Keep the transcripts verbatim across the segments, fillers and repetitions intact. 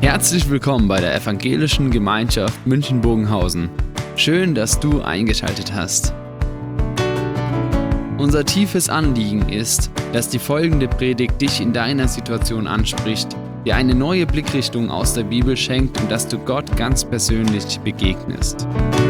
Herzlich willkommen bei der Evangelischen Gemeinschaft München-Bogenhausen. Schön, dass du eingeschaltet hast. Unser tiefes Anliegen ist, dass die folgende Predigt dich in deiner Situation anspricht, dir eine neue Blickrichtung aus der Bibel schenkt und dass du Gott ganz persönlich begegnest.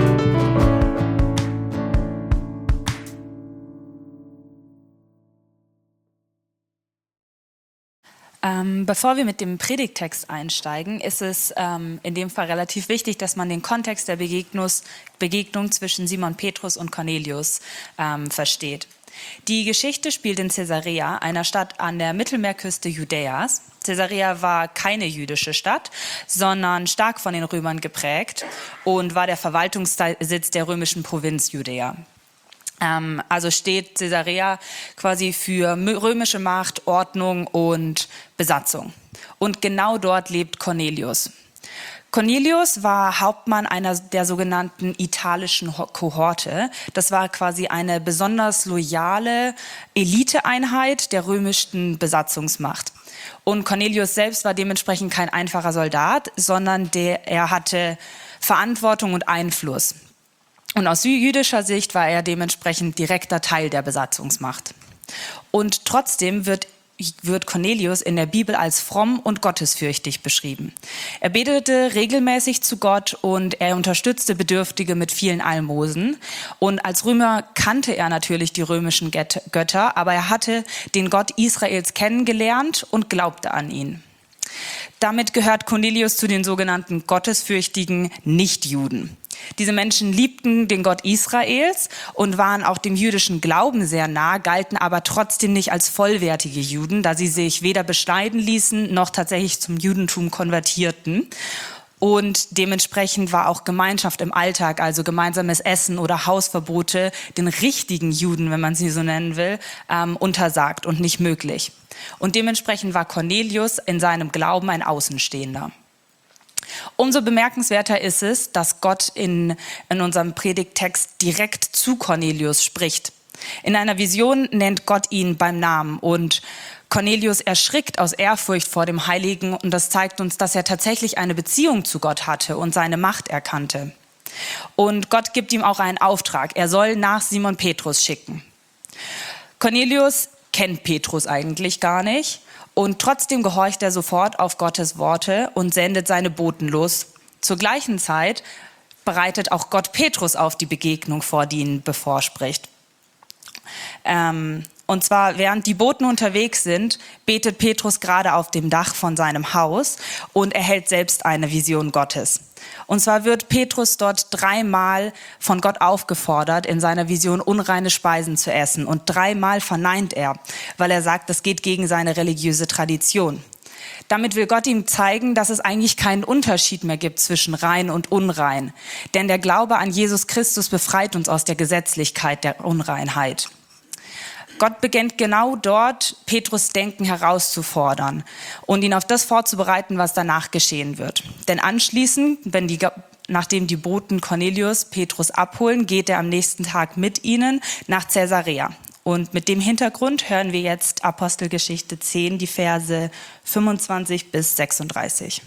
Ähm, bevor wir mit dem Predigttext einsteigen, ist es ähm, in dem Fall relativ wichtig, dass man den Kontext der Begegnungs- Begegnung zwischen Simon Petrus und Cornelius ähm, versteht. Die Geschichte spielt in Caesarea, einer Stadt an der Mittelmeerküste Judäas. Caesarea war keine jüdische Stadt, sondern stark von den Römern geprägt und war der Verwaltungssitz der römischen Provinz Judäa. Ähm, also steht Caesarea quasi für römische Macht, Ordnung und Besatzung. Und genau dort lebt Cornelius. Cornelius war Hauptmann einer der sogenannten italischen Kohorte. Das war quasi eine besonders loyale Eliteeinheit der römischen Besatzungsmacht. Und Cornelius selbst war dementsprechend kein einfacher Soldat, sondern der, er hatte Verantwortung und Einfluss. Und aus jüdischer Sicht war er dementsprechend direkter Teil der Besatzungsmacht. Und trotzdem wird, wird Cornelius in der Bibel als fromm und gottesfürchtig beschrieben. Er betete regelmäßig zu Gott und er unterstützte Bedürftige mit vielen Almosen. Und als Römer kannte er natürlich die römischen Götter, aber er hatte den Gott Israels kennengelernt und glaubte an ihn. Damit gehört Cornelius zu den sogenannten gottesfürchtigen Nichtjuden. Diese Menschen liebten den Gott Israels und waren auch dem jüdischen Glauben sehr nah, galten aber trotzdem nicht als vollwertige Juden, da sie sich weder beschneiden ließen, noch tatsächlich zum Judentum konvertierten. Und dementsprechend war auch Gemeinschaft im Alltag, also gemeinsames Essen oder Hausverbote, den richtigen Juden, wenn man sie so nennen will, ähm, untersagt und nicht möglich. Und dementsprechend war Cornelius in seinem Glauben ein Außenstehender. Umso bemerkenswerter ist es, dass Gott in, in unserem Predigttext direkt zu Cornelius spricht. In einer Vision nennt Gott ihn beim Namen und Cornelius erschrickt aus Ehrfurcht vor dem Heiligen und das zeigt uns, dass er tatsächlich eine Beziehung zu Gott hatte und seine Macht erkannte. Und Gott gibt ihm auch einen Auftrag. Er soll nach Simon Petrus schicken. Cornelius kennt Petrus eigentlich gar nicht. Und trotzdem gehorcht er sofort auf Gottes Worte und sendet seine Boten los. Zur gleichen Zeit bereitet auch Gott Petrus auf die Begegnung vor, die ihn bevorspricht. Ähm, und zwar, während die Boten unterwegs sind, betet Petrus gerade auf dem Dach von seinem Haus und erhält selbst eine Vision Gottes. Und zwar wird Petrus dort dreimal von Gott aufgefordert, in seiner Vision unreine Speisen zu essen. Und dreimal verneint er, weil er sagt, das geht gegen seine religiöse Tradition. Damit will Gott ihm zeigen, dass es eigentlich keinen Unterschied mehr gibt zwischen rein und unrein. Denn der Glaube an Jesus Christus befreit uns aus der Gesetzlichkeit der Unreinheit. Gott beginnt genau dort, Petrus' Denken herauszufordern und ihn auf das vorzubereiten, was danach geschehen wird. Denn anschließend, wenn die, nachdem die Boten Cornelius Petrus abholen, geht er am nächsten Tag mit ihnen nach Caesarea. Und mit dem Hintergrund hören wir jetzt Apostelgeschichte zehn, die Verse fünfundzwanzig bis sechsunddreißig.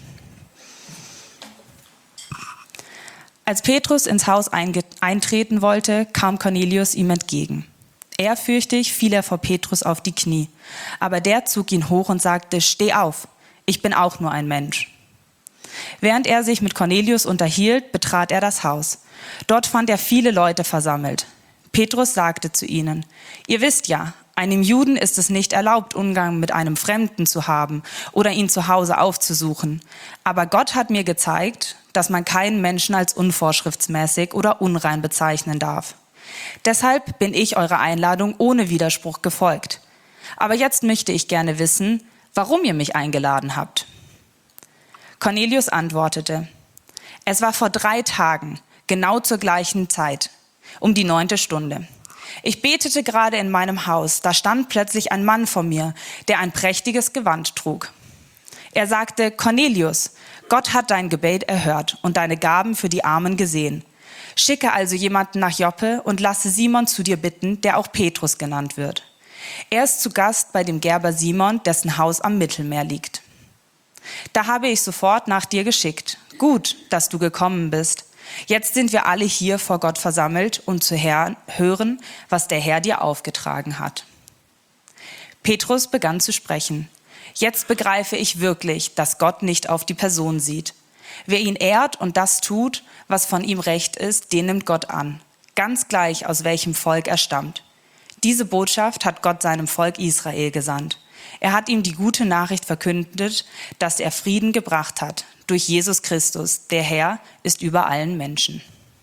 Als Petrus ins Haus eintreten wollte, kam Cornelius ihm entgegen. Ehrfürchtig fiel er vor Petrus auf die Knie. Aber der zog ihn hoch und sagte, steh auf, ich bin auch nur ein Mensch. Während er sich mit Cornelius unterhielt, betrat er das Haus. Dort fand er viele Leute versammelt. Petrus sagte zu ihnen, ihr wisst ja, einem Juden ist es nicht erlaubt, Umgang mit einem Fremden zu haben oder ihn zu Hause aufzusuchen. Aber Gott hat mir gezeigt, dass man keinen Menschen als unvorschriftsmäßig oder unrein bezeichnen darf. Deshalb bin ich eurer Einladung ohne Widerspruch gefolgt. Aber jetzt möchte ich gerne wissen, warum ihr mich eingeladen habt. Cornelius antwortete, es war vor drei Tagen, genau zur gleichen Zeit, um die neunte Stunde. Ich betete gerade in meinem Haus, da stand plötzlich ein Mann vor mir, der ein prächtiges Gewand trug. Er sagte, Cornelius, Gott hat dein Gebet erhört und deine Gaben für die Armen gesehen. Schicke also jemanden nach Joppe und lasse Simon zu dir bitten, der auch Petrus genannt wird. Er ist zu Gast bei dem Gerber Simon, dessen Haus am Mittelmeer liegt. Da habe ich sofort nach dir geschickt. Gut, dass du gekommen bist. Jetzt sind wir alle hier vor Gott versammelt, um zu hören, was der Herr dir aufgetragen hat. Petrus begann zu sprechen. Jetzt begreife ich wirklich, dass Gott nicht auf die Person sieht. Wer ihn ehrt und das tut, was von ihm recht ist, den nimmt Gott an. Ganz gleich, aus welchem Volk er stammt. Diese Botschaft hat Gott seinem Volk Israel gesandt. Er hat ihm die gute Nachricht verkündet, dass er Frieden gebracht hat. Durch Jesus Christus, der Herr, ist über allen Menschen.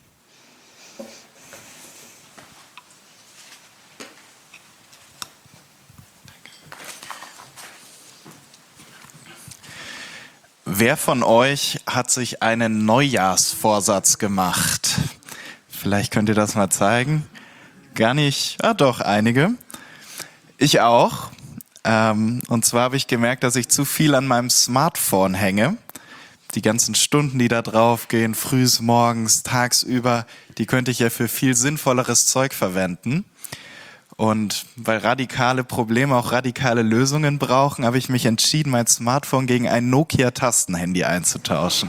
Wer von euch hat sich einen Neujahrsvorsatz gemacht? Vielleicht könnt ihr das mal zeigen. Gar nicht, ah doch, einige. Ich auch. Ähm, und zwar habe ich gemerkt, dass ich zu viel an meinem Smartphone hänge. Die ganzen Stunden, die da drauf gehen, frühs, morgens, tagsüber, die könnte ich ja für viel sinnvolleres Zeug verwenden. Und weil radikale Probleme auch radikale Lösungen brauchen, habe ich mich entschieden, mein Smartphone gegen ein Nokia-Tastenhandy einzutauschen.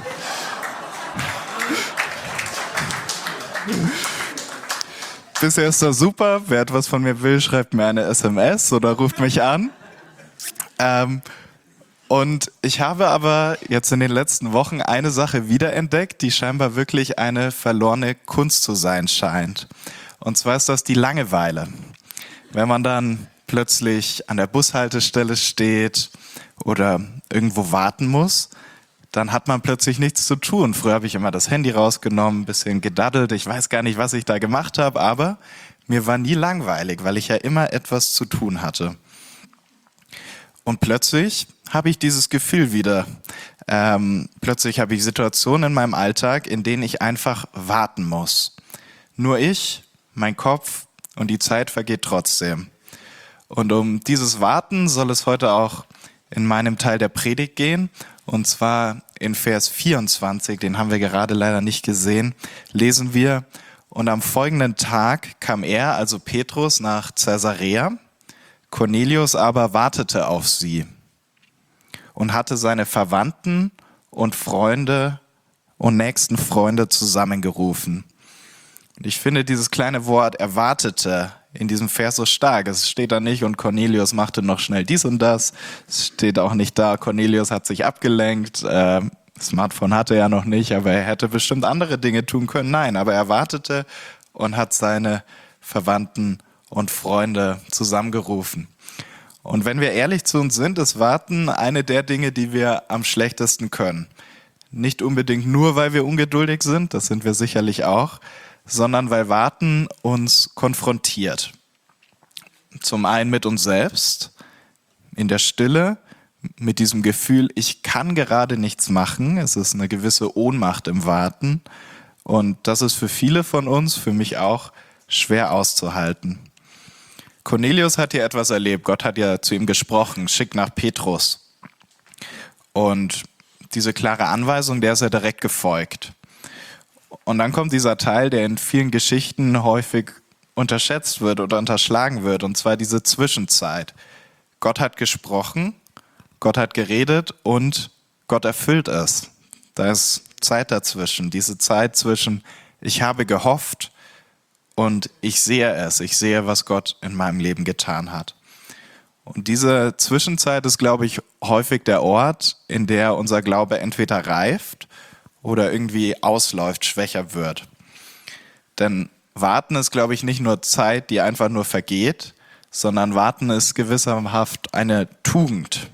Bisher ist das super. Wer etwas von mir will, schreibt mir eine S M S oder ruft mich an. Ähm, und ich habe aber jetzt in den letzten Wochen eine Sache wiederentdeckt, die scheinbar wirklich eine verlorene Kunst zu sein scheint. Und zwar ist das die Langeweile. Wenn man dann plötzlich an der Bushaltestelle steht oder irgendwo warten muss, dann hat man plötzlich nichts zu tun. Früher habe ich immer das Handy rausgenommen, ein bisschen gedaddelt. Ich weiß gar nicht, was ich da gemacht habe, aber mir war nie langweilig, weil ich ja immer etwas zu tun hatte. Und plötzlich habe ich dieses Gefühl wieder. Ähm, plötzlich habe ich Situationen in meinem Alltag, in denen ich einfach warten muss. Nur ich, mein Kopf und die Zeit vergeht trotzdem. Und um dieses Warten soll es heute auch in meinem Teil der Predigt gehen. Und zwar in Vers vierundzwanzig, den haben wir gerade leider nicht gesehen, lesen wir: Und am folgenden Tag kam er, also Petrus, nach Caesarea. Cornelius aber wartete auf sie und hatte seine Verwandten und Freunde und nächsten Freunde zusammengerufen. Und ich finde dieses kleine Wort erwartete in diesem Vers so stark. Es steht da nicht, und Cornelius machte noch schnell dies und das. Es steht auch nicht da, Cornelius hat sich abgelenkt. Äh, Smartphone hatte er noch nicht, aber er hätte bestimmt andere Dinge tun können. Nein, aber er wartete und hat seine Verwandten und Freunde zusammengerufen. Und wenn wir ehrlich zu uns sind, ist Warten eine der Dinge, die wir am schlechtesten können. Nicht unbedingt nur, weil wir ungeduldig sind, das sind wir sicherlich auch, sondern weil Warten uns konfrontiert. Zum einen mit uns selbst, in der Stille, mit diesem Gefühl, ich kann gerade nichts machen. Es ist eine gewisse Ohnmacht im Warten. Und das ist für viele von uns, für mich auch, schwer auszuhalten. Cornelius hat hier etwas erlebt. Gott hat ja zu ihm gesprochen, schick nach Petrus. Und diese klare Anweisung, der ist er direkt gefolgt. Und dann kommt dieser Teil, der in vielen Geschichten häufig unterschätzt wird oder unterschlagen wird, und zwar diese Zwischenzeit. Gott hat gesprochen, Gott hat geredet und Gott erfüllt es. Da ist Zeit dazwischen, diese Zeit zwischen ich habe gehofft und ich sehe es, ich sehe, was Gott in meinem Leben getan hat. Und diese Zwischenzeit ist, glaube ich, häufig der Ort, in der unser Glaube entweder reift oder irgendwie ausläuft, schwächer wird. Denn Warten ist, glaube ich, nicht nur Zeit, die einfach nur vergeht, sondern Warten ist gewisserhaft eine Tugend.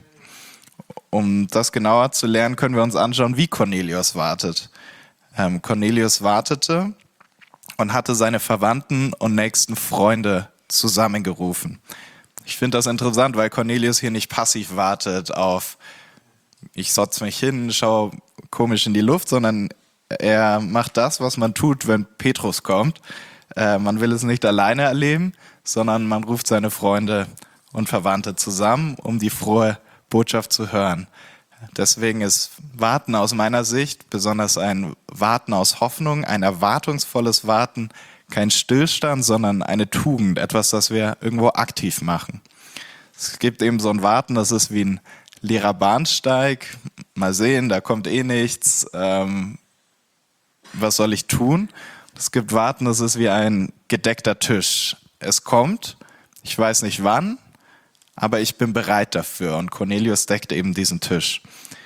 Um das genauer zu lernen, können wir uns anschauen, wie Cornelius wartet. Ähm, Cornelius wartete und hatte seine Verwandten und nächsten Freunde zusammengerufen. Ich finde das interessant, weil Cornelius hier nicht passiv wartet auf ich sotz mich hin, schau komisch in die Luft, sondern er macht das, was man tut, wenn Petrus kommt. Äh, man will es nicht alleine erleben, sondern man ruft seine Freunde und Verwandte zusammen, um die frohe Botschaft zu hören. Deswegen ist Warten aus meiner Sicht, besonders ein Warten aus Hoffnung, ein erwartungsvolles Warten, kein Stillstand, sondern eine Tugend, etwas, das wir irgendwo aktiv machen. Es gibt eben so ein Warten, das ist wie ein leerer Bahnsteig. mal sehen, da kommt eh nichts, ähm, was soll ich tun? Es gibt Warten, das ist wie ein gedeckter Tisch. Es kommt, ich weiß nicht wann, aber ich bin bereit dafür. Und Cornelius deckt eben diesen Tisch.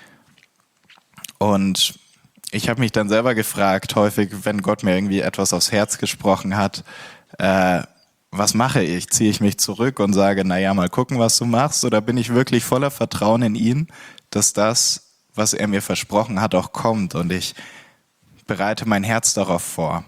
Und ich habe mich dann selber gefragt, häufig, wenn Gott mir irgendwie etwas aufs Herz gesprochen hat, äh, was mache ich? Ziehe ich mich zurück und sage, naja, mal gucken, was du machst? Oder bin ich wirklich voller Vertrauen in ihn, dass das, was er mir versprochen hat, auch kommt? Und ich bereite mein Herz darauf vor.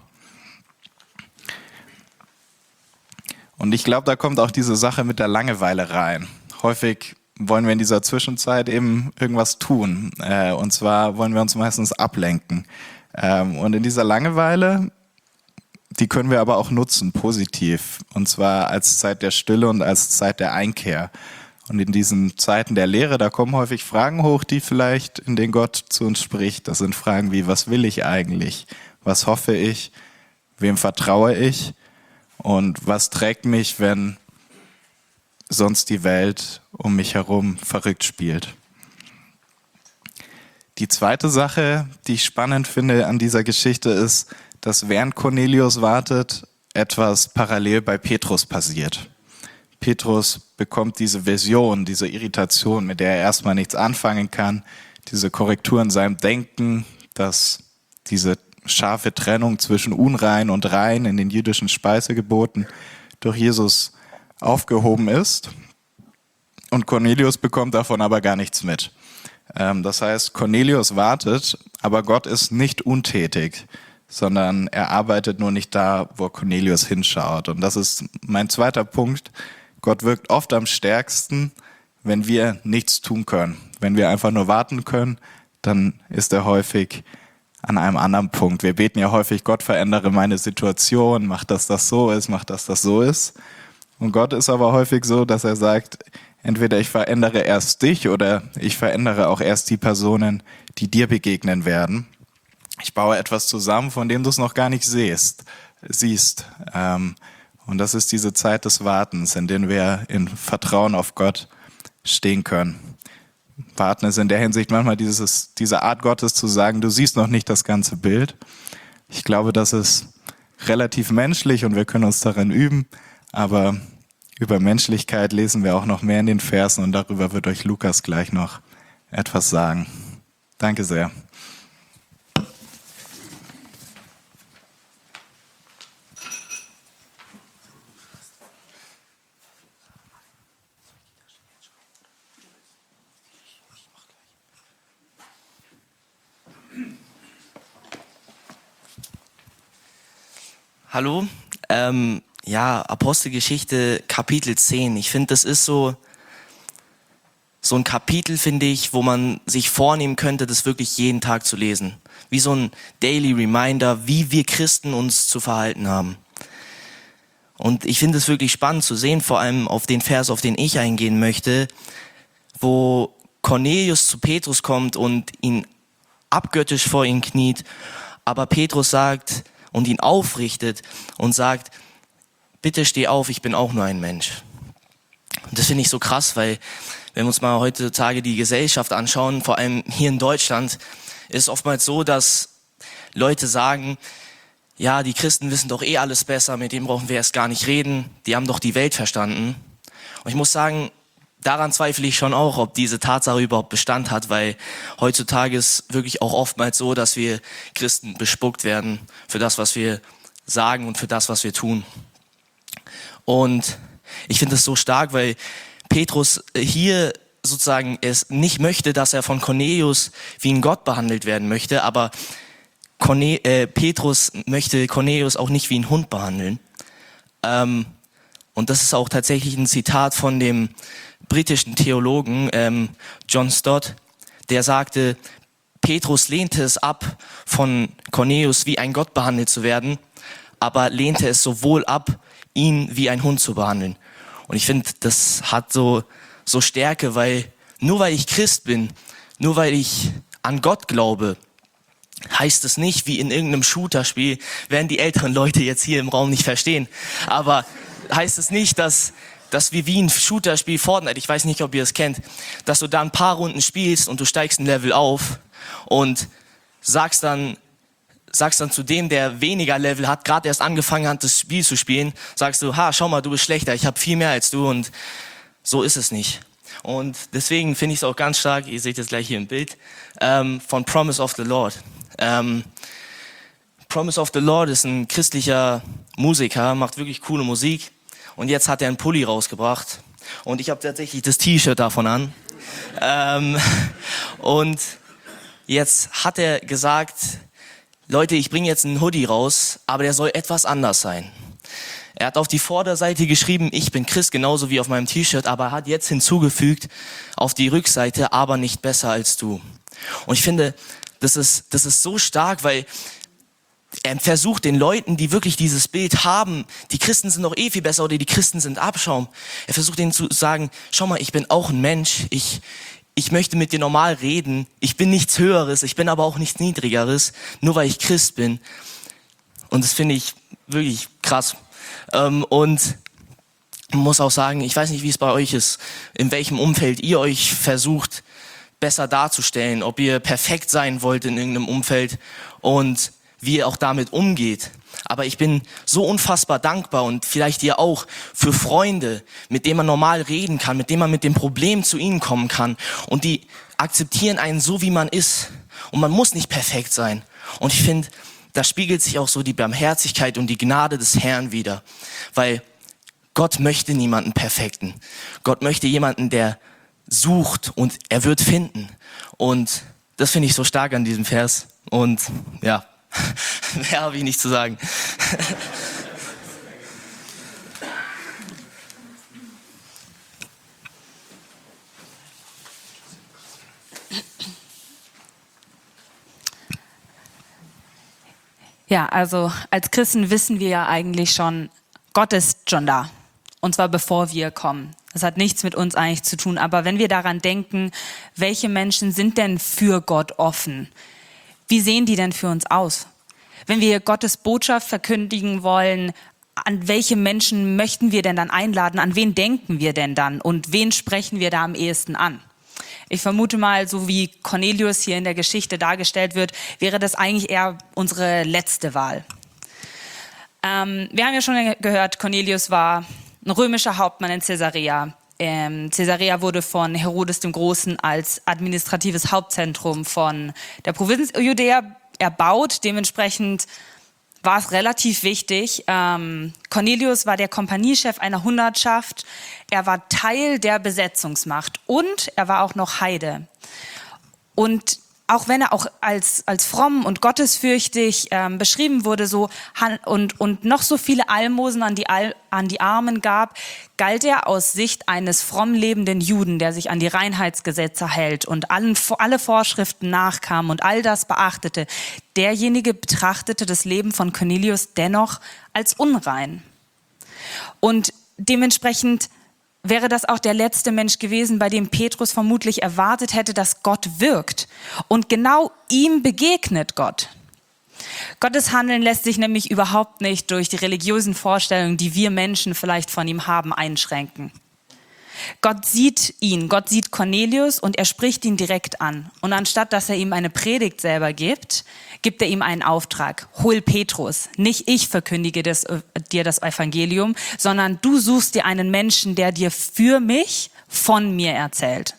Und ich glaube, da kommt auch diese Sache mit der Langeweile rein. Häufig wollen wir in dieser Zwischenzeit eben irgendwas tun. Äh, und zwar wollen wir uns meistens ablenken. Ähm, und in dieser Langeweile, die können wir aber auch nutzen, positiv. Und zwar als Zeit der Stille und als Zeit der Einkehr. Und in diesen Zeiten der Lehre, da kommen häufig Fragen hoch, die vielleicht, in denen Gott zu uns spricht. Das sind Fragen wie, was will ich eigentlich? Was hoffe ich? Wem vertraue ich? Und was trägt mich, wenn sonst die Welt um mich herum verrückt spielt? Die zweite Sache, die ich spannend finde an dieser Geschichte, ist, dass während Cornelius wartet, etwas parallel bei Petrus passiert. Petrus bekommt diese Vision, diese Irritation, mit der er erstmal nichts anfangen kann, diese Korrektur in seinem Denken, dass diese scharfe Trennung zwischen unrein und rein in den jüdischen Speisegeboten durch Jesus aufgehoben ist. Und Cornelius bekommt davon aber gar nichts mit. Das heißt, Cornelius wartet, aber Gott ist nicht untätig, sondern er arbeitet nur nicht da, wo Cornelius hinschaut. Und das ist mein zweiter Punkt. Gott wirkt oft am stärksten, wenn wir nichts tun können. Wenn wir einfach nur warten können, dann ist er häufig an einem anderen Punkt. Wir beten ja häufig, Gott, verändere meine Situation, mach, dass das so ist, mach, dass das so ist. Und Gott ist aber häufig so, dass er sagt, entweder ich verändere erst dich oder ich verändere auch erst die Personen, die dir begegnen werden. Ich baue etwas zusammen, von dem du es noch gar nicht siehst, siehst. Und das ist diese Zeit des Wartens, in der wir in Vertrauen auf Gott stehen können. Warten ist in der Hinsicht manchmal dieses, diese Art Gottes zu sagen, du siehst noch nicht das ganze Bild. Ich glaube, das ist relativ menschlich und wir können uns darin üben, aber über Menschlichkeit lesen wir auch noch mehr in den Versen und darüber wird euch Lukas gleich noch etwas sagen. Danke sehr. Hallo, ähm, ja, Apostelgeschichte Kapitel zehn. Ich finde, das ist so, so ein Kapitel, finde ich, wo man sich vornehmen könnte, das wirklich jeden Tag zu lesen. Wie so ein Daily Reminder, wie wir Christen uns zu verhalten haben. Und ich finde es wirklich spannend zu sehen, vor allem auf den Vers, auf den ich eingehen möchte, wo Cornelius zu Petrus kommt und ihn abgöttisch vor ihn kniet, aber Petrus sagt und ihn aufrichtet und sagt, bitte steh auf, ich bin auch nur ein Mensch. Und das finde ich so krass, weil wenn wir uns mal heutzutage die Gesellschaft anschauen, vor allem hier in Deutschland, ist es oftmals so, dass Leute sagen, ja, die Christen wissen doch eh alles besser, mit denen brauchen wir erst gar nicht reden, die haben doch die Welt verstanden. Und ich muss sagen, daran zweifle ich schon auch, ob diese Tatsache überhaupt Bestand hat, weil heutzutage ist wirklich auch oftmals so, dass wir Christen bespuckt werden für das, was wir sagen und für das, was wir tun. Und ich finde es so stark, weil Petrus hier sozusagen es nicht möchte, dass er von Cornelius wie ein Gott behandelt werden möchte, aber Corne- äh, Petrus möchte Cornelius auch nicht wie ein Hund behandeln. Ähm, und das ist auch tatsächlich ein Zitat von dem britischen Theologen ähm, John Stott, der sagte, Petrus lehnte es ab, von Cornelius wie ein Gott behandelt zu werden, aber lehnte es sowohl ab, ihn wie ein Hund zu behandeln. Und ich finde, das hat so, so Stärke, weil nur weil ich Christ bin, nur weil ich an Gott glaube, heißt es nicht, wie in irgendeinem Shooter-Spiel, werden die älteren Leute jetzt hier im Raum nicht verstehen, aber heißt es nicht, dass dass wir wie ein Shooter-Spiel Fortnite, ich weiß nicht, ob ihr es kennt, dass du da ein paar Runden spielst und du steigst ein Level auf und sagst dann, sagst dann zu dem, der weniger Level hat, gerade erst angefangen hat, das Spiel zu spielen, sagst du, ha, schau mal, du bist schlechter, ich habe viel mehr als du, und so ist es nicht. Und deswegen finde ich es auch ganz stark, ihr seht es gleich hier im Bild, ähm, von Promise of the Lord. Ähm, Promise of the Lord ist ein christlicher Musiker, macht wirklich coole Musik, und jetzt hat er einen Pulli rausgebracht und ich habe tatsächlich das T-Shirt davon an. ähm, und jetzt hat er gesagt, Leute, ich bringe jetzt einen Hoodie raus, aber der soll etwas anders sein. Er hat auf die Vorderseite geschrieben, ich bin Christ, genauso wie auf meinem T-Shirt, aber hat jetzt hinzugefügt auf die Rückseite, aber nicht besser als du. Und ich finde, das ist, das ist so stark, weil er versucht den Leuten, die wirklich dieses Bild haben, die Christen sind doch eh viel besser oder die Christen sind Abschaum. Er versucht ihnen zu sagen, schau mal, ich bin auch ein Mensch, ich, ich möchte mit dir normal reden, ich bin nichts Höheres, ich bin aber auch nichts Niedrigeres, nur weil ich Christ bin. Und das finde ich wirklich krass. Ähm, und man muss auch sagen, ich weiß nicht, wie es bei euch ist, in welchem Umfeld ihr euch versucht, besser darzustellen, ob ihr perfekt sein wollt in irgendeinem Umfeld und wie ihr auch damit umgeht. Aber ich bin so unfassbar dankbar, und vielleicht ihr auch, für Freunde, mit denen man normal reden kann, mit denen man mit dem Problem zu ihnen kommen kann, und die akzeptieren einen so, wie man ist, und man muss nicht perfekt sein. Und ich finde, da spiegelt sich auch so die Barmherzigkeit und die Gnade des Herrn wider, weil Gott möchte niemanden Perfekten. Gott möchte jemanden, der sucht, und er wird finden. Und das finde ich so stark an diesem Vers. Und ja, mehr habe ich nicht zu sagen. Ja, also als Christen wissen wir ja eigentlich schon, Gott ist schon da. Und zwar bevor wir kommen. Das hat nichts mit uns eigentlich zu tun. Aber wenn wir daran denken, welche Menschen sind denn für Gott offen? Wie sehen die denn für uns aus? Wenn wir Gottes Botschaft verkündigen wollen, an welche Menschen möchten wir denn dann einladen? An wen denken wir denn dann? Und wen sprechen wir da am ehesten an? Ich vermute mal, so wie Cornelius hier in der Geschichte dargestellt wird, wäre das eigentlich eher unsere letzte Wahl. Ähm, wir haben ja schon gehört, Cornelius war ein römischer Hauptmann in Caesarea. Ähm, Caesarea wurde von Herodes dem Großen als administratives Hauptzentrum von der Provinz Judäa erbaut. Dementsprechend war es relativ wichtig. Ähm, Cornelius war der Kompaniechef einer Hundertschaft. Er war Teil der Besetzungsmacht und er war auch noch Heide. Und auch wenn er auch als, als fromm und gottesfürchtig ähm, beschrieben wurde so, und, und noch so viele Almosen an die, Al, an die Armen gab, galt er aus Sicht eines fromm lebenden Juden, der sich an die Reinheitsgesetze hält und allen, alle Vorschriften nachkam und all das beachtete. Derjenige betrachtete das Leben von Cornelius dennoch als unrein. Und dementsprechend wäre das auch der letzte Mensch gewesen, bei dem Petrus vermutlich erwartet hätte, dass Gott wirkt. Und genau ihm begegnet Gott. Gottes Handeln lässt sich nämlich überhaupt nicht durch die religiösen Vorstellungen, die wir Menschen vielleicht von ihm haben, einschränken. Gott sieht ihn, Gott sieht Cornelius und er spricht ihn direkt an. Und anstatt, dass er ihm eine Predigt selber gibt, gibt er ihm einen Auftrag. Hol Petrus. Nicht ich verkündige das, äh, dir das Evangelium, sondern du suchst dir einen Menschen, der dir für mich von mir erzählt.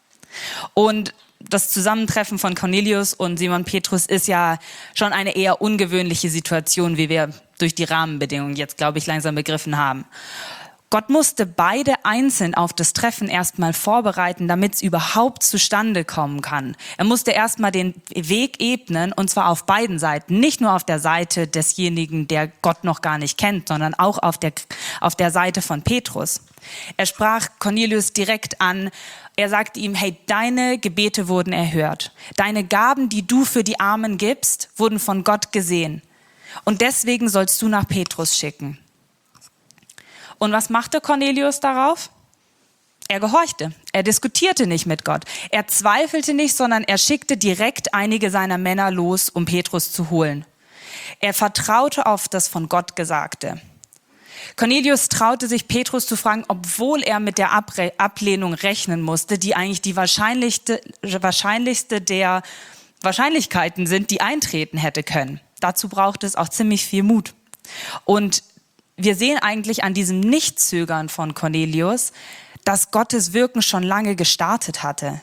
Und das Zusammentreffen von Cornelius und Simon Petrus ist ja schon eine eher ungewöhnliche Situation, wie wir durch die Rahmenbedingungen jetzt, glaube ich, langsam begriffen haben. Gott musste beide einzeln auf das Treffen erstmal vorbereiten, damit es überhaupt zustande kommen kann. Er musste erstmal den Weg ebnen, und zwar auf beiden Seiten. Nicht nur auf der Seite desjenigen, der Gott noch gar nicht kennt, sondern auch auf der, auf der Seite von Petrus. Er sprach Cornelius direkt an. Er sagte ihm, hey, deine Gebete wurden erhört. Deine Gaben, die du für die Armen gibst, wurden von Gott gesehen. Und deswegen sollst du nach Petrus schicken. Und was machte Cornelius darauf? Er gehorchte. Er diskutierte nicht mit Gott. Er zweifelte nicht, sondern er schickte direkt einige seiner Männer los, um Petrus zu holen. Er vertraute auf das von Gott Gesagte. Cornelius traute sich, Petrus zu fragen, obwohl er mit der Abre- Ablehnung rechnen musste, die eigentlich die wahrscheinlichste, wahrscheinlichste der Wahrscheinlichkeiten sind, die eintreten hätte können. Dazu braucht es auch ziemlich viel Mut. Und wir sehen eigentlich an diesem Nichtzögern von Cornelius, dass Gottes Wirken schon lange gestartet hatte.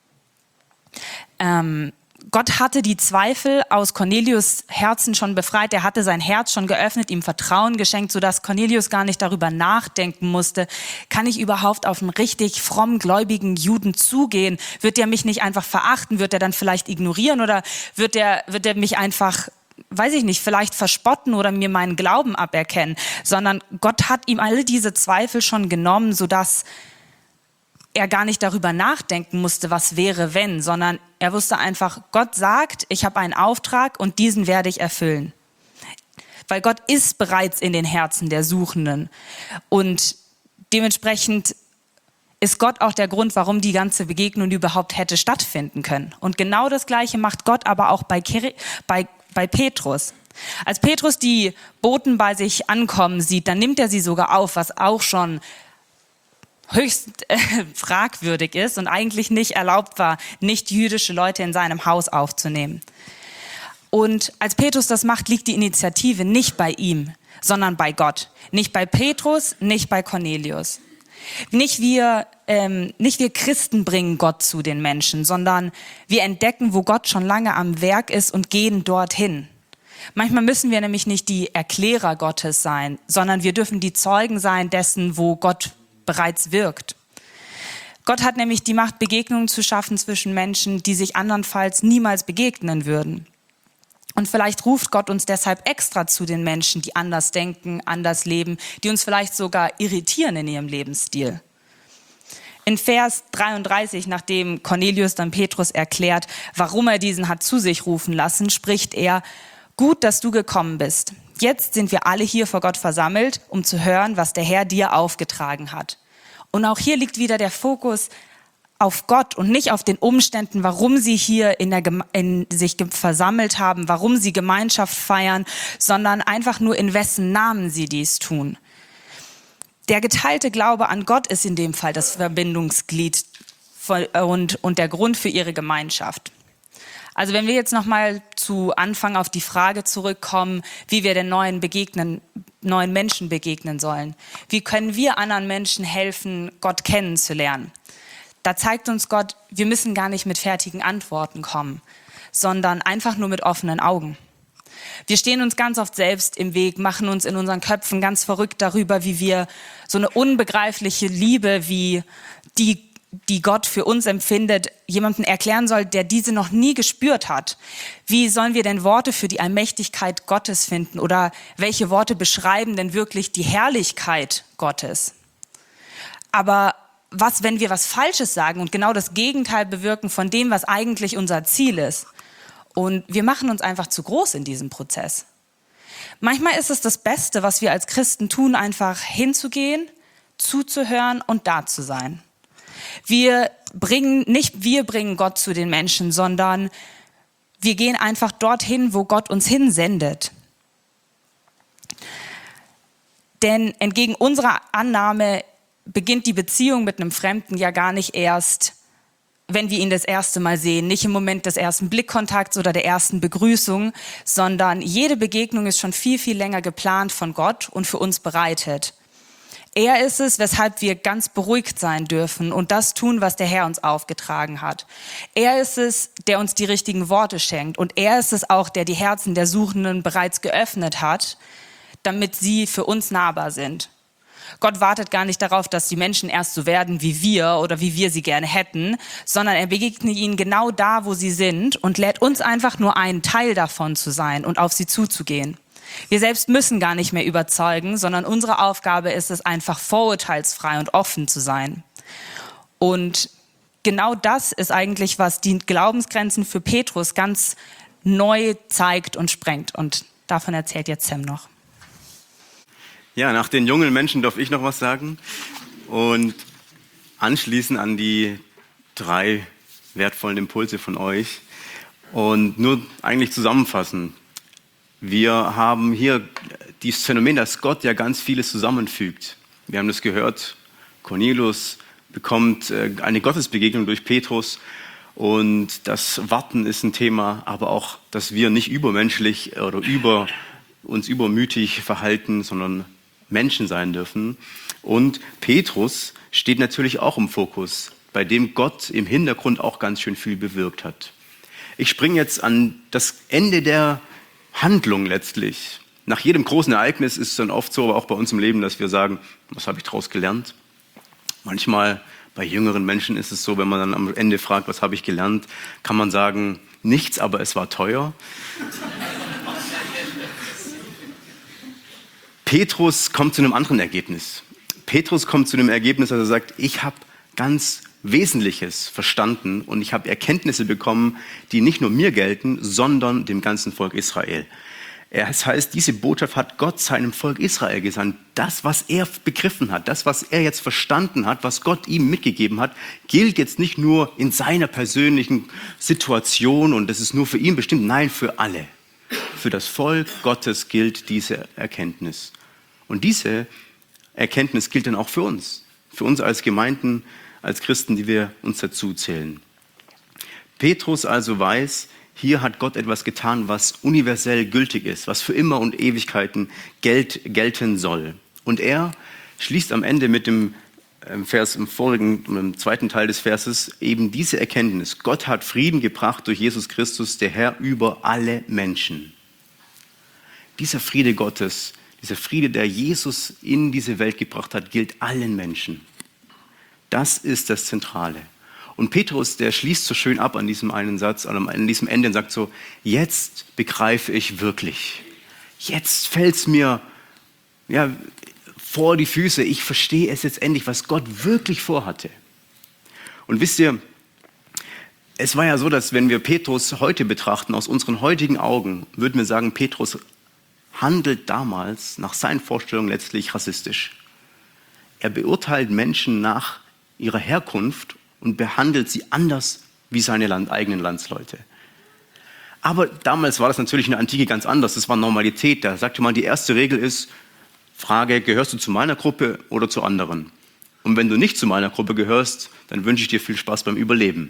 Ähm, Gott hatte die Zweifel aus Cornelius' Herzen schon befreit. Er hatte sein Herz schon geöffnet, ihm Vertrauen geschenkt, sodass Cornelius gar nicht darüber nachdenken musste, kann ich überhaupt auf einen richtig fromm gläubigen Juden zugehen? Wird der mich nicht einfach verachten? Wird er dann vielleicht ignorieren? Oder wird er, wird er mich einfach, weiß ich nicht, vielleicht verspotten oder mir meinen Glauben aberkennen? Sondern Gott hat ihm alle diese Zweifel schon genommen, sodass er gar nicht darüber nachdenken musste, was wäre, wenn, sondern er wusste einfach, Gott sagt, ich habe einen Auftrag und diesen werde ich erfüllen. Weil Gott ist bereits in den Herzen der Suchenden. Und dementsprechend ist Gott auch der Grund, warum die ganze Begegnung überhaupt hätte stattfinden können. Und genau das Gleiche macht Gott aber auch bei, bei, bei Petrus. Als Petrus die Boten bei sich ankommen sieht, dann nimmt er sie sogar auf, was auch schon höchst äh, fragwürdig ist und eigentlich nicht erlaubt war, nicht jüdische Leute in seinem Haus aufzunehmen. Und als Petrus das macht, liegt die Initiative nicht bei ihm, sondern bei Gott. Nicht bei Petrus, nicht bei Cornelius. Nicht wir, ähm, nicht wir Christen bringen Gott zu den Menschen, sondern wir entdecken, wo Gott schon lange am Werk ist und gehen dorthin. Manchmal müssen wir nämlich nicht die Erklärer Gottes sein, sondern wir dürfen die Zeugen sein dessen, wo Gott bereits wirkt. Gott hat nämlich die Macht, Begegnungen zu schaffen zwischen Menschen, die sich andernfalls niemals begegnen würden. Und vielleicht ruft Gott uns deshalb extra zu den Menschen, die anders denken, anders leben, die uns vielleicht sogar irritieren in ihrem Lebensstil. In Vers dreiunddreißig, nachdem Cornelius dann Petrus erklärt, warum er diesen hat zu sich rufen lassen, spricht er: Gut, dass du gekommen bist. Jetzt sind wir alle hier vor Gott versammelt, um zu hören, was der Herr dir aufgetragen hat. Und auch hier liegt wieder der Fokus auf Gott und nicht auf den Umständen, warum sie hier in der Geme- in sich ge- versammelt haben, warum sie Gemeinschaft feiern, sondern einfach nur, in wessen Namen sie dies tun. Der geteilte Glaube an Gott ist in dem Fall das Verbindungsglied von, und, und der Grund für ihre Gemeinschaft. Also wenn wir jetzt nochmal zu Anfang auf die Frage zurückkommen, wie wir den neuen begegnen, neuen Menschen begegnen sollen. Wie können wir anderen Menschen helfen, Gott kennenzulernen? Da zeigt uns Gott, wir müssen gar nicht mit fertigen Antworten kommen, sondern einfach nur mit offenen Augen. Wir stehen uns ganz oft selbst im Weg, machen uns in unseren Köpfen ganz verrückt darüber, wie wir so eine unbegreifliche Liebe, wie die die Gott für uns empfindet, jemandem erklären soll, der diese noch nie gespürt hat. Wie sollen wir denn Worte für die Allmächtigkeit Gottes finden? Oder welche Worte beschreiben denn wirklich die Herrlichkeit Gottes? Aber was, wenn wir was Falsches sagen und genau das Gegenteil bewirken von dem, was eigentlich unser Ziel ist? Und wir machen uns einfach zu groß in diesem Prozess. Manchmal ist es das Beste, was wir als Christen tun, einfach hinzugehen, zuzuhören und da zu sein. Wir bringen, nicht wir bringen Gott zu den Menschen, sondern wir gehen einfach dorthin, wo Gott uns hinsendet. Denn entgegen unserer Annahme beginnt die Beziehung mit einem Fremden ja gar nicht erst, wenn wir ihn das erste Mal sehen, nicht im Moment des ersten Blickkontakts oder der ersten Begrüßung, sondern jede Begegnung ist schon viel, viel länger geplant von Gott und für uns bereitet. Er ist es, weshalb wir ganz beruhigt sein dürfen und das tun, was der Herr uns aufgetragen hat. Er ist es, der uns die richtigen Worte schenkt und er ist es auch, der die Herzen der Suchenden bereits geöffnet hat, damit sie für uns nahbar sind. Gott wartet gar nicht darauf, dass die Menschen erst so werden wie wir oder wie wir sie gerne hätten, sondern er begegnet ihnen genau da, wo sie sind und lädt uns einfach nur ein, Teil davon zu sein und auf sie zuzugehen. Wir selbst müssen gar nicht mehr überzeugen, sondern unsere Aufgabe ist es einfach, vorurteilsfrei und offen zu sein. Und genau das ist eigentlich, was die Glaubensgrenzen für Petrus ganz neu zeigt und sprengt. Und davon erzählt jetzt Sam noch. Ja, nach den jungen Menschen darf ich noch was sagen und anschließen an die drei wertvollen Impulse von euch und nur eigentlich zusammenfassen. Wir haben hier dieses Phänomen, dass Gott ja ganz vieles zusammenfügt. Wir haben das gehört, Cornelius bekommt eine Gottesbegegnung durch Petrus und das Warten ist ein Thema, aber auch, dass wir nicht übermenschlich oder über, uns übermütig verhalten, sondern Menschen sein dürfen. Und Petrus steht natürlich auch im Fokus, bei dem Gott im Hintergrund auch ganz schön viel bewirkt hat. Ich springe jetzt an das Ende der Handlung letztlich. Nach jedem großen Ereignis ist es dann oft so, aber auch bei uns im Leben, dass wir sagen, was habe ich daraus gelernt? Manchmal bei jüngeren Menschen ist es so, wenn man dann am Ende fragt, was habe ich gelernt, kann man sagen, nichts, aber es war teuer. Petrus kommt zu einem anderen Ergebnis. Petrus kommt zu dem Ergebnis, dass er sagt, ich habe ganz Wesentliches verstanden und ich habe Erkenntnisse bekommen, die nicht nur mir gelten, sondern dem ganzen Volk Israel. Das heißt, diese Botschaft hat Gott seinem Volk Israel gesandt. Das, was er begriffen hat, das, was er jetzt verstanden hat, was Gott ihm mitgegeben hat, gilt jetzt nicht nur in seiner persönlichen Situation und das ist nur für ihn bestimmt, nein, für alle. Für das Volk Gottes gilt diese Erkenntnis. Und diese Erkenntnis gilt dann auch für uns, für uns als Gemeinden, als Christen, die wir uns dazu zählen. Petrus also weiß, hier hat Gott etwas getan, was universell gültig ist, was für immer und Ewigkeiten gelt, gelten soll. Und er schließt am Ende mit dem Vers im vorigen, im zweiten Teil des Verses eben diese Erkenntnis. Gott hat Frieden gebracht durch Jesus Christus, der Herr über alle Menschen. Dieser Friede Gottes, dieser Friede, der Jesus in diese Welt gebracht hat, gilt allen Menschen. Das ist das Zentrale. Und Petrus, der schließt so schön ab an diesem einen Satz, an diesem Ende und sagt so, jetzt begreife ich wirklich. Jetzt fällt es mir ja, vor die Füße. Ich verstehe es jetzt endlich, was Gott wirklich vorhatte. Und wisst ihr, es war ja so, dass wenn wir Petrus heute betrachten, aus unseren heutigen Augen, würden wir sagen, Petrus handelt damals nach seinen Vorstellungen letztlich rassistisch. Er beurteilt Menschen nach ihrer Herkunft und behandelt sie anders wie seine Land, eigenen Landsleute. Aber damals war das natürlich in der Antike ganz anders. Das war Normalität. Da sagte man, die erste Regel ist, Frage, gehörst du zu meiner Gruppe oder zu anderen? Und wenn du nicht zu meiner Gruppe gehörst, dann wünsche ich dir viel Spaß beim Überleben.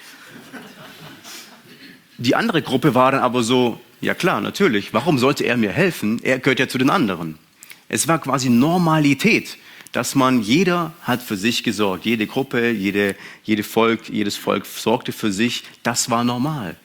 Die andere Gruppe war dann aber so, ja klar, natürlich, warum sollte er mir helfen? Er gehört ja zu den anderen. Es war quasi Normalität, dass man, jeder hat für sich gesorgt. Jede Gruppe, jede, jede Volk, jedes Volk sorgte für sich. Das war normal.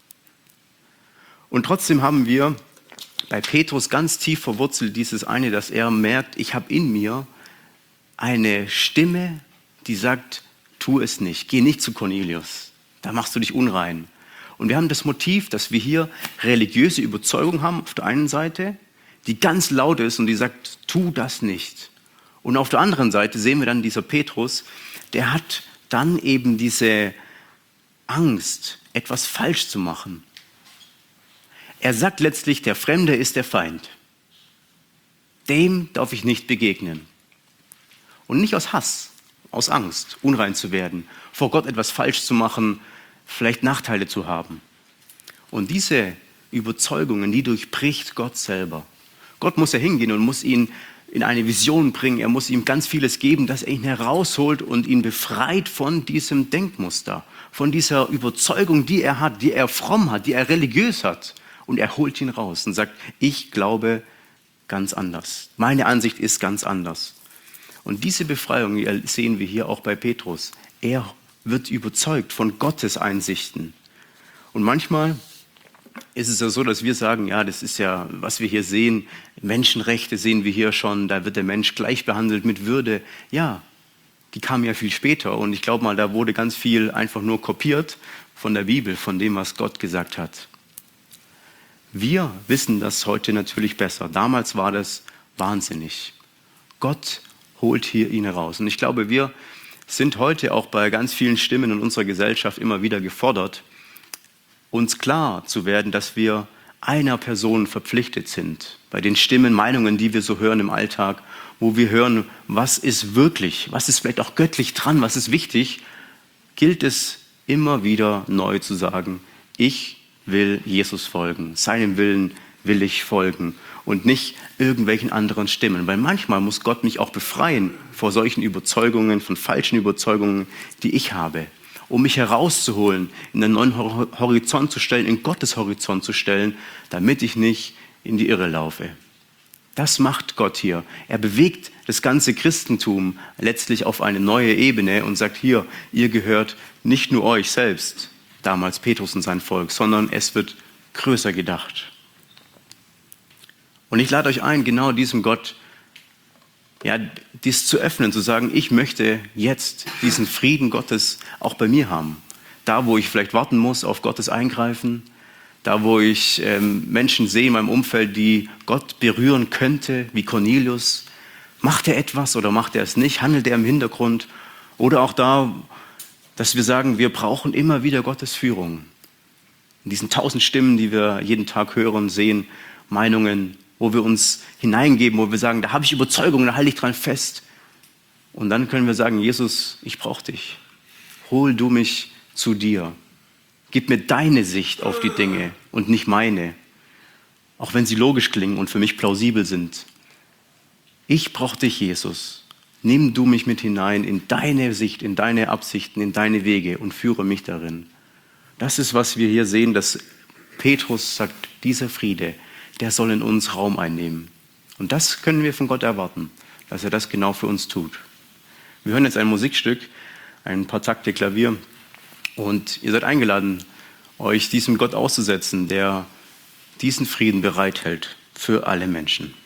Und trotzdem haben wir bei Petrus ganz tief verwurzelt dieses eine, dass er merkt, ich habe in mir eine Stimme, die sagt, tu es nicht, geh nicht zu Cornelius, da machst du dich unrein. Und wir haben das Motiv, dass wir hier religiöse Überzeugung haben auf der einen Seite, die ganz laut ist und die sagt, tu das nicht. Und auf der anderen Seite sehen wir dann dieser Petrus, der hat dann eben diese Angst, etwas falsch zu machen. Er sagt letztlich, der Fremde ist der Feind. Dem darf ich nicht begegnen. Und nicht aus Hass, aus Angst, unrein zu werden, vor Gott etwas falsch zu machen, vielleicht Nachteile zu haben. Und diese Überzeugungen, die durchbricht Gott selber. Gott muss ja hingehen und muss ihn in eine Vision bringen. Er muss ihm ganz vieles geben, dass er ihn herausholt und ihn befreit von diesem Denkmuster, von dieser Überzeugung, die er hat, die er fromm hat, die er religiös hat. Und er holt ihn raus und sagt, ich glaube ganz anders. Meine Ansicht ist ganz anders. Und diese Befreiung sehen wir hier auch bei Petrus. Er wird überzeugt von Gottes Einsichten. Und manchmal ist es ja so, dass wir sagen, ja, das ist ja, was wir hier sehen, Menschenrechte sehen wir hier schon, da wird der Mensch gleich behandelt mit Würde. Ja, die kamen ja viel später und ich glaube mal, da wurde ganz viel einfach nur kopiert von der Bibel, von dem, was Gott gesagt hat. Wir wissen das heute natürlich besser. Damals war das wahnsinnig. Gott holt hier ihn heraus. Und ich glaube, wir sind heute auch bei ganz vielen Stimmen in unserer Gesellschaft immer wieder gefordert, uns klar zu werden, dass wir einer Person verpflichtet sind. Bei den Stimmen, Meinungen, die wir so hören im Alltag, wo wir hören, was ist wirklich, was ist vielleicht auch göttlich dran, was ist wichtig, gilt es immer wieder neu zu sagen, ich will Jesus folgen, seinem Willen will ich folgen und nicht irgendwelchen anderen Stimmen. Weil manchmal muss Gott mich auch befreien vor solchen Überzeugungen, von falschen Überzeugungen, die ich habe, um mich herauszuholen, in einen neuen Horizont zu stellen, in Gottes Horizont zu stellen, damit ich nicht in die Irre laufe. Das macht Gott hier. Er bewegt das ganze Christentum letztlich auf eine neue Ebene und sagt, hier, ihr gehört nicht nur euch selbst, damals Petrus und sein Volk, sondern es wird größer gedacht. Und ich lade euch ein, genau diesem Gott, ja, dies zu öffnen, zu sagen, ich möchte jetzt diesen Frieden Gottes auch bei mir haben. Da, wo ich vielleicht warten muss auf Gottes Eingreifen, da, wo ich ähm, Menschen sehe in meinem Umfeld, die Gott berühren könnte, wie Cornelius. Macht er etwas oder macht er es nicht? Handelt er im Hintergrund? Oder auch da, dass wir sagen, wir brauchen immer wieder Gottes Führung. In diesen tausend Stimmen, die wir jeden Tag hören, sehen, Meinungen, wo wir uns hineingeben, wo wir sagen, da habe ich Überzeugung, da halte ich dran fest. Und dann können wir sagen, Jesus, ich brauche dich. Hol du mich zu dir. Gib mir deine Sicht auf die Dinge und nicht meine. Auch wenn sie logisch klingen und für mich plausibel sind. Ich brauche dich, Jesus. Nimm du mich mit hinein in deine Sicht, in deine Absichten, in deine Wege und führe mich darin. Das ist, was wir hier sehen, dass Petrus sagt, dieser Friede, der soll in uns Raum einnehmen. Und das können wir von Gott erwarten, dass er das genau für uns tut. Wir hören jetzt ein Musikstück, ein paar Takte Klavier und ihr seid eingeladen, euch diesem Gott auszusetzen, der diesen Frieden bereithält für alle Menschen.